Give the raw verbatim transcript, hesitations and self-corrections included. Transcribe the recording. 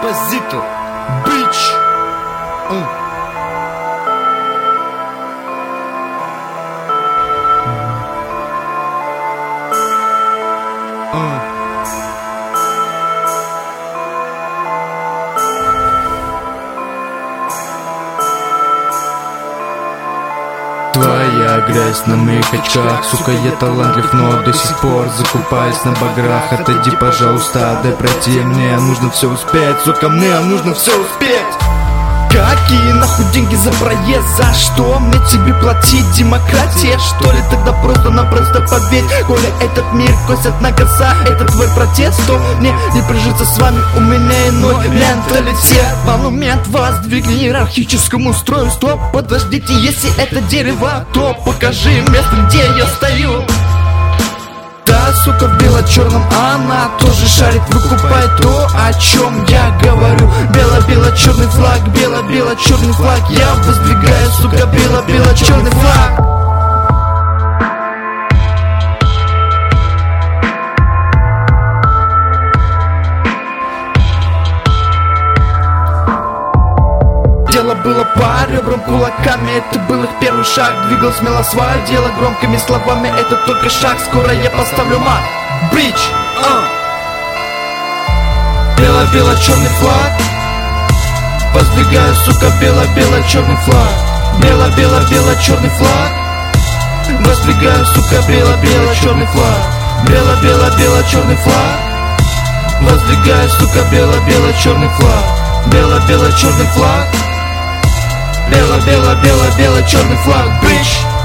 Деспозито, бич. Твоя грязь на моих очках, сука, я талантлив, но до сих пор закупаюсь на баграх. Отойди, пожалуйста, дай пройти, мне нужно все успеть, сука, мне нужно все успеть. Какие нахуй деньги за проезд? За что мне тебе платить? Демократия, что ли? Тогда просто-напросто поверь, коли этот мир косят на глаза, это твой протест, то мне не прижиться с вами, у меня иной менталитет. Монумент воздвигли иерархическому строю. Стоп, подождите, если это дерево, то покажи место, где я стою. Да, сука, в бело-черном она тоже шарит, выкупает то, о чем я говорю. Бело-бело-черный флаг, бело-бело-черный флаг, я воздвигаю, сука, бело-бело-черный флаг. Дело было по ребрам кулаками, это был их первый шаг. Двигал смело свое дело громкими словами, это только шаг, скоро я поставлю мат. Брич, а. Бело-бело-черный флаг, воздвигаю, сука, бело-бело-черный флаг. Бело-бело-бело-черный флаг, воздвигаю, сука, бело-бело-черный флаг. Бело-бело-бело-черный флаг, воздвигаю, сука, бело-бело-черный флаг. Бело-бело-черный флаг, бело-бело-бело-бело-черный флаг, бич.